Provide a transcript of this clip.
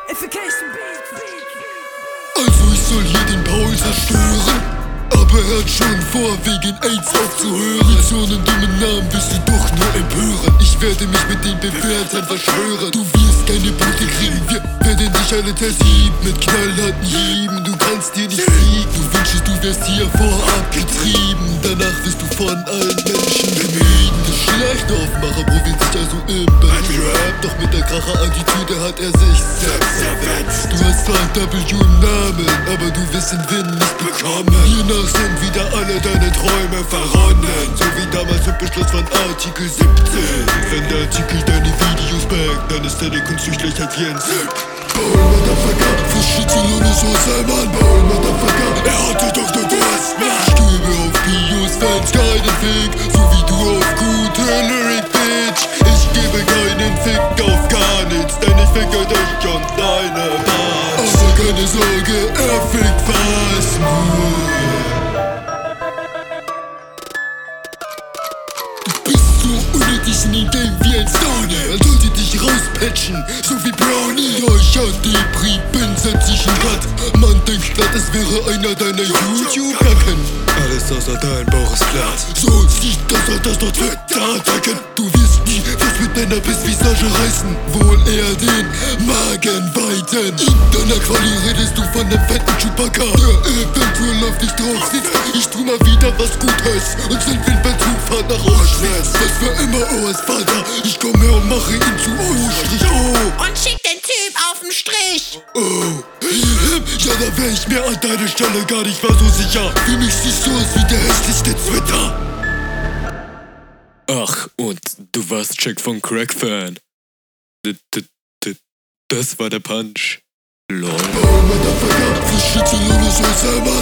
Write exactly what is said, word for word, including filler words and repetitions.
Also ich soll hier den Paul zerstören, aber er hat schon vor, wegen AIDS aufzuhören. Mit so einem dummen Namen wirst du doch nur empören. Ich werde mich mit den Bewertern verschwören. Du wirst keine Punkte kriegen, wir werden dich alle zersieben mit knallharten Hieben. Du kannst dir nicht fliegen, du wünschst, du wärst hier vorab getrieben. Danach wirst du von allen Menschen gemieden. Der schlechte Aufmacher probiert sich also im Battle-Rap, doch mit der Kracher-Attitüde hat er sich selbst zerfetzt. Du hast zwar W-Namen, aber du wirst den Win nicht bekommen. Hiernach sind wieder alle deine Träume verronnen, so wie damals im Beschluss von Artikel siebzehn. Wenn der Artikel deine Videos backt, dann ist deine Kunst durchlöchert wie ein Sieb. Paul, Motherfucker, frisch Zylone so Salman. Paul, Motherfucker, er hatte doch nur Durst. Ich gebe auf Bios Fans keinen Fick, so wie du auf gute Lyric, Bitch. Ich gebe keinen Fick auf gar nichts, denn ich ficke dich und deine Bars. Aber keine Sorge, er fickt fast nur. Unnötig in den Game wie ein Stoner. Er sollte dich rauspatchen, so wie Brownie. Ja, ich hab Depri, bin seit sich ein Cut. Man denkt glatt, es wäre einer deiner YouTube-Hacken. Alles außer dein Bauch ist glatt. So sieht das aus, das dort Twitter-Attacken. Du wirst nie was mit deiner Bissvisage reißen, wohl eher den Magen weiten. In deiner Quali redest du von dem fetten Chewbacca, der eventuell auf dich drauf sitzt. Ich tu mal wieder was Gutes und sind wild bei Zugfahrt nach Auschwitz. Was für immer O S Vater, ich komm her und mache ihn zu O-O. Und schick den Typ auf den Strich. Oh, ja, da wär ich mir an deiner Stelle gar nicht mal so sicher. Für mich siehst du aus wie der hässlichste Twitter. Ach, und du warst Jack von Crack-Fan. Das war der Punch. Lol. Oh, Motherfucker, frische Zylone so Salman.